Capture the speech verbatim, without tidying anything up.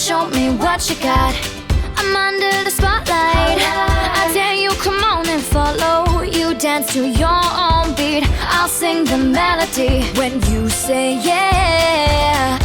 show me what you got. I'm under the spotlight. I dare you, come on and follow. You dance to your own beat. I'll sing the melody when you say yeah.